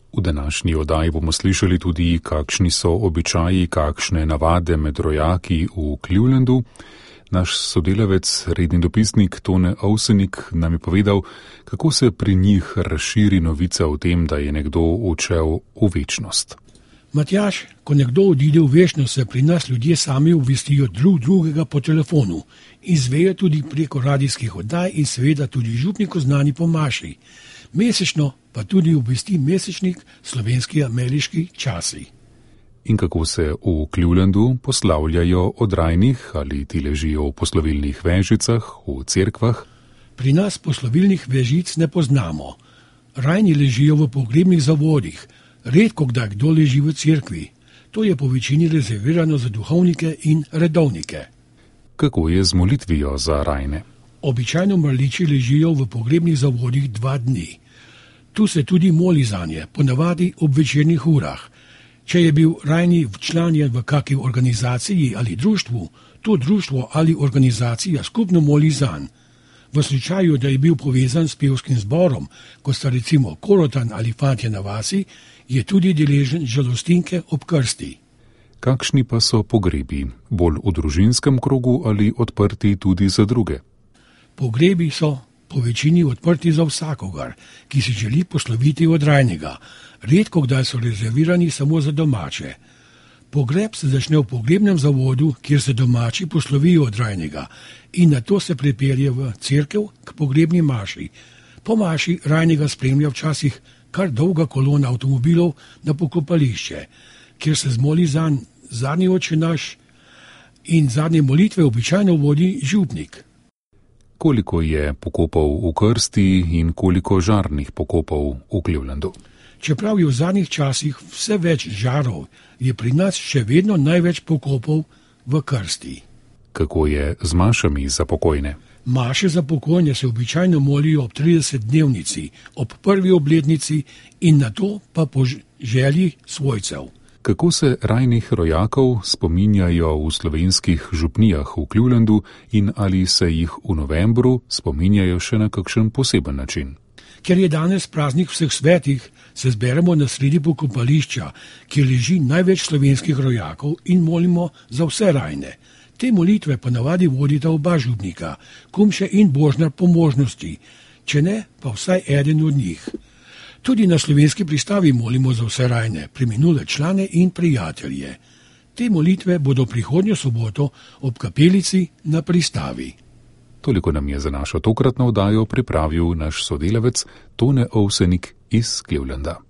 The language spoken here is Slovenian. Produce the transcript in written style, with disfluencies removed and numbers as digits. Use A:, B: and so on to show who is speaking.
A: V današnji oddaji bomo slišali tudi, kakšni so običaji, kakšne navade med rojaki v Clevelandu. Naš sodelavec, redni dopisnik Tone Ovsenik, nam je povedal, kako se pri njih razširi novica o tem, da je nekdo odšel v večnost.
B: Matjaž, ko nekdo odide v večnost, se pri nas ljudje sami obvestijo drugega po telefonu. Izvejo tudi preko radijskih oddaj in seveda tudi župniku znani po maši. Mesečno pa tudi obvesti mesečnik Slovenski ameriški časi.
A: In kako se v Clevelandu poslavljajo od rajnih, ali ti ležijo v poslovilnih vežicah, v cerkvah?
B: Pri nas poslovilnih vežic ne poznamo. Rajni ležijo v pogrebnih zavodih, redko kdaj kdo leži v cerkvi. To je po večini rezervirano za duhovnike in redovnike.
A: Kako je z molitvijo za rajne?
B: Običajno mrliči ležijo v pogrebnih zavodih 2 dni. Tu se tudi moli zanje, ponavadi ob večernih urah. Če je bil rajni včlanjen v kakšni organizaciji ali društvu, to društvo ali organizacija skupno moli zanj. V slučaju, da je bil povezan s pevskim zborom, kot sta recimo Korotan ali Fantje na vasi, je tudi deležen žalostinke ob krsti.
A: Kakšni pa so pogrebi? Bolj v družinskem krogu ali odprti tudi za druge?
B: Pogrebi so po večini odprti za vsakogar, ki si želi posloviti od rajnega. Redko kdaj so rezervirani samo za domače. Pogreb se začne v pogrebnem zavodu, kjer se domači poslovijo od rajnega in nato se pripelje v cerkev k pogrebni maši. Po maši rajnega spremlja včasih kar dolga kolona avtomobilov na pokopališče, kjer se zmoli zanj zadnji oče naš in zadnje molitve običajno vodi župnik.
A: Koliko je pokopov v krsti in koliko žarnih pokopov v Clevelandu?
B: Čeprav je v zadnjih časih vse več žarov, je pri nas še vedno največ pokopov v krsti.
A: Kako je z mašami za pokojne?
B: Maše za pokojne se običajno molijo ob 30-dnevnici, ob prvi obletnici in nato pa po želji svojcev.
A: Kako se rajnih rojakov spominjajo v slovenskih župnijah v Clevelandu in ali se jih v novembru spominjajo še na kakšen poseben način?
B: Ker je danes praznik vseh svetih, se zberemo na sredi pokopališča, kjer leži največ slovenskih rojakov in molimo za vse rajne. Te molitve ponavadi vodita oba župnika, Kumše in Božnar po možnosti, če ne, pa vsaj eden od njih. Tudi na slovenski pristavi molimo za vse rajne, preminule člane in prijatelje. Te molitve bodo prihodnjo soboto ob kapelici na pristavi.
A: Toliko nam je za našo tokratno oddajo pripravil naš sodelavec Tone Ovsenik iz Clevelanda.